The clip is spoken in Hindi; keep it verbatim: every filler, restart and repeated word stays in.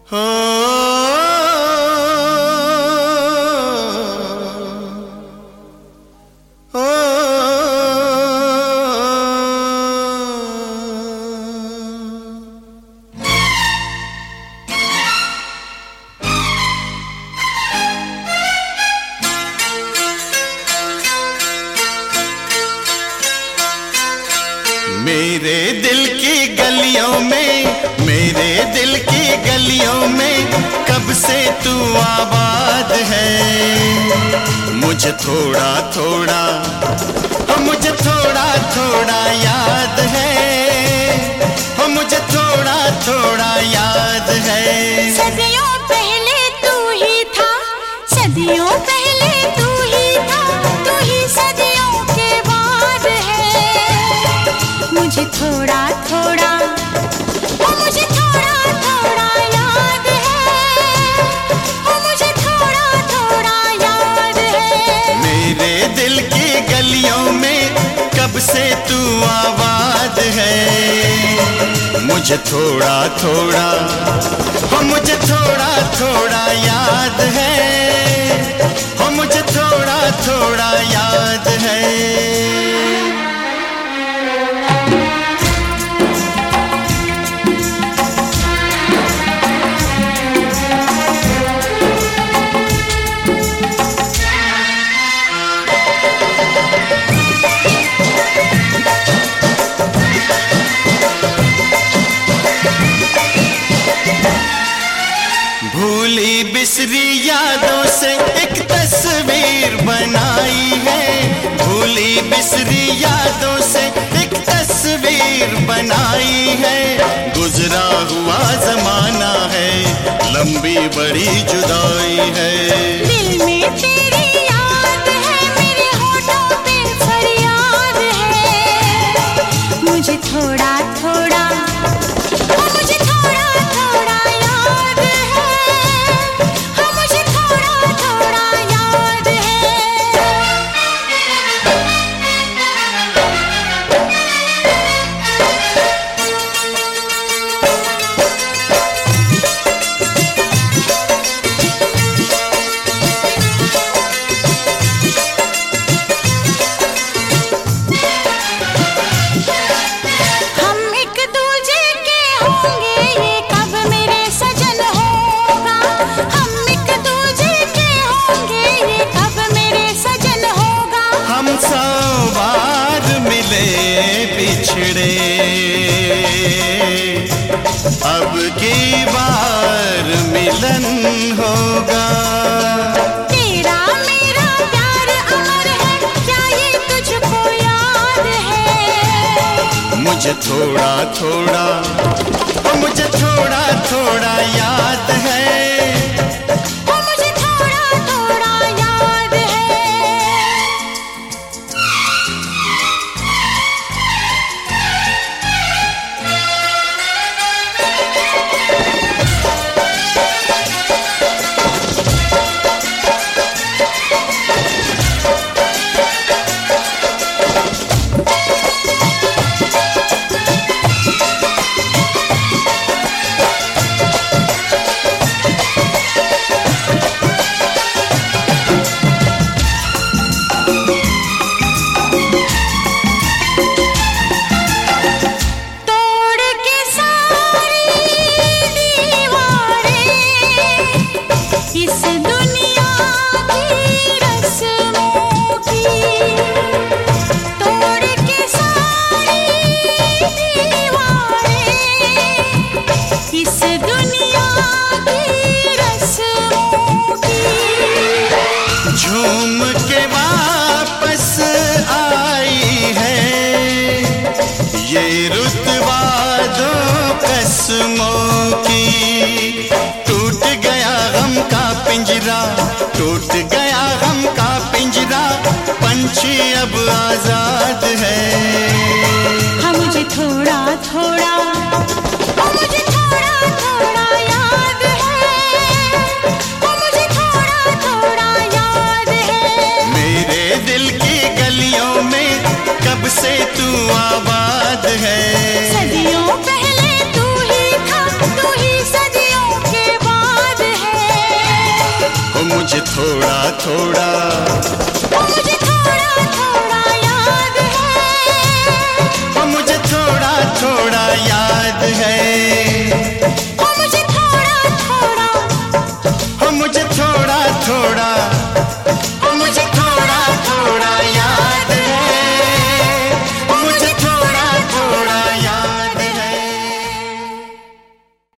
मेरे दिल की गलियों में, मेरे दिल की गलियों में कब से तू आबाद है। मुझे थोड़ा थोड़ा, मुझे थोड़ा थोड़ा याद है, मुझे थोड़ा थोड़ा याद है। सदियों पहले तू ही था, सदियों पहले तू ही था, तू ही सदियों के बाद है। मुझे थोड़ा थोड़ा, ओ मुझे थोड़ा थोड़ा याद है, ओ मुझे थोड़ा थोड़ा याद है। मेरे दिल की गलियों में कब से तू आबाद है। मुझे थोड़ा थोड़ा, ओ मुझे थोड़ा थोड़ा याद है, ओ मुझे थोड़ा थोड़ा याद है। भूली बिसरी यादों से एक तस्वीर बनाई है, भूली बिसरी यादों से एक तस्वीर बनाई है। गुजरा हुआ जमाना है, लंबी बड़ी जुदाई है। दिल में तेरी याद है, मेरे होठों पे फरियाद है। मुझे थोड़ा थोड़ा, ओ मुझे थोड़ा थोड़ा याद है, ओ मुझे थोड़ा थोड़ा याद है। हम एक दूजे के होंगे, ये कब मेरे सजन होगा। हम एक दूजे के होंगे, ये कब मेरे सजन होगा। हम सौ बार मिले बिछड़े, अब की बार मिलन होगा। तेरा मेरा प्यार अमर है, क्या ये तुझको याद है। मुझे थोड़ा थोड़ा, ओ मुझे थोड़ा थोड़ा याद है। ओ मुझे थोड़ा थोड़ा याद है। थोड़ा मुझे थोड़ा थोड़ा याद है, वो मुझे थोड़ा थोड़ा याद है, मुझे थोड़ा थोड़ा, वो मुझे थोड़ा थोड़ा